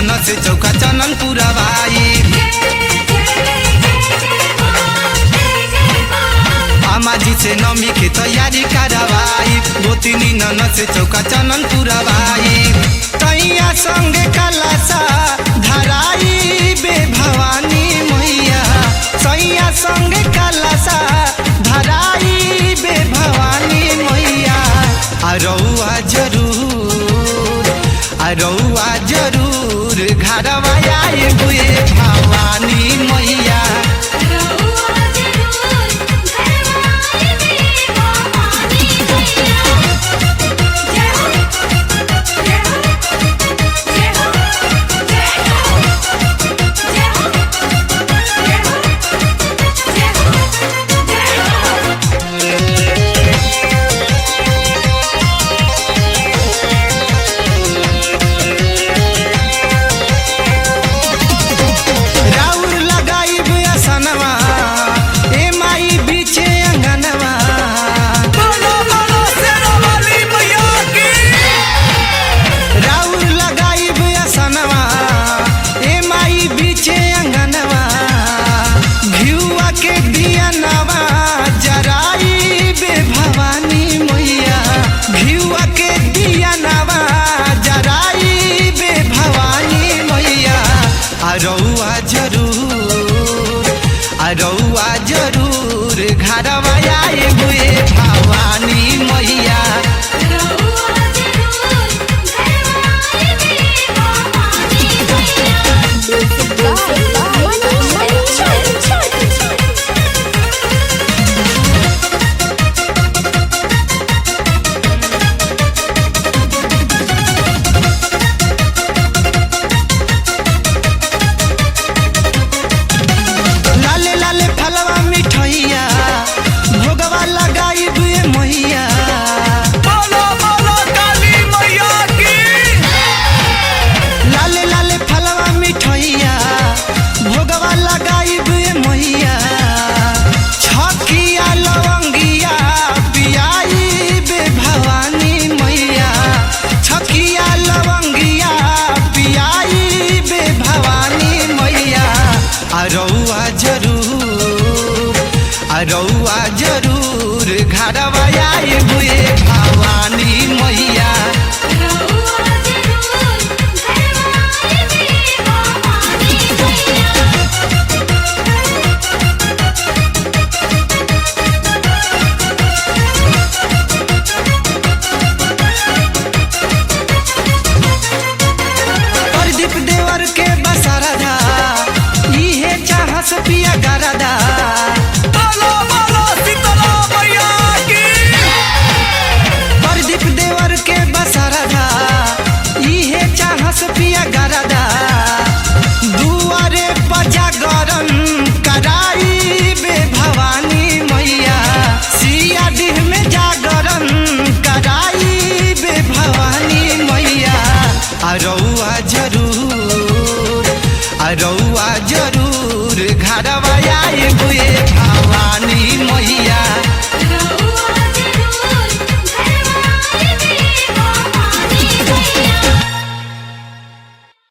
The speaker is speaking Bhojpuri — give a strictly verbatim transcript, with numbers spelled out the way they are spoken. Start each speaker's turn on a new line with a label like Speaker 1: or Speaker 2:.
Speaker 1: नन से चौका चनन पुरवाई। आमा जी से नमी के तैयारी करवाई। गोतिनी नन से चौका चनन पुरवाई। तैया संगे कलसा धराई बे भवानी मैया। सैया संगे कलसा धराई बे भवानी मैया। रउआ जरूर रउआ जरूर घरवा आए बुए भवानी मैया। रउआ जरूर रउआ जरूर घरवा आए बुए भवानी मैया। रउआ जरूर रउआ जरूर घरवा आए बुए भवानी मैया। प्रदीप देवर के बसरदा इहे चाहस पिया गरदा। बोलो बोलो शीतला मैया की। प्रदीप देवर के बसरदा इहे चाहस पिया गरदा। दुआरे पजा गरम कराई बे भवानी मैया। सिया डीह में जागरण कराई बे भवानी मैया। रउआ जरूर रउआ जरूर घरवा आए बुए भवानी मैया।